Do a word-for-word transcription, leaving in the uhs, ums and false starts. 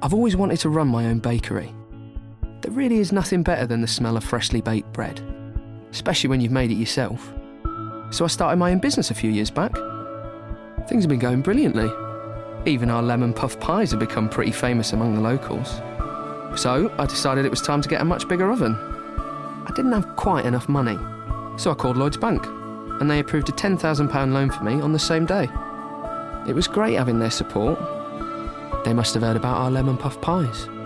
I've always wanted to run my own bakery. There really is nothing better than the smell of freshly baked bread, especially when you've made it yourself. So I started my own business a few years back. Things have been going brilliantly. Even our lemon puff pies have become pretty famous among the locals. So I decided it was time to get a much bigger oven. I didn't have quite enough money, so I called Lloyds Bank, and they approved a ten thousand pounds loan for me on the same day. It was great having their support. They must have heard about our lemon puff pies.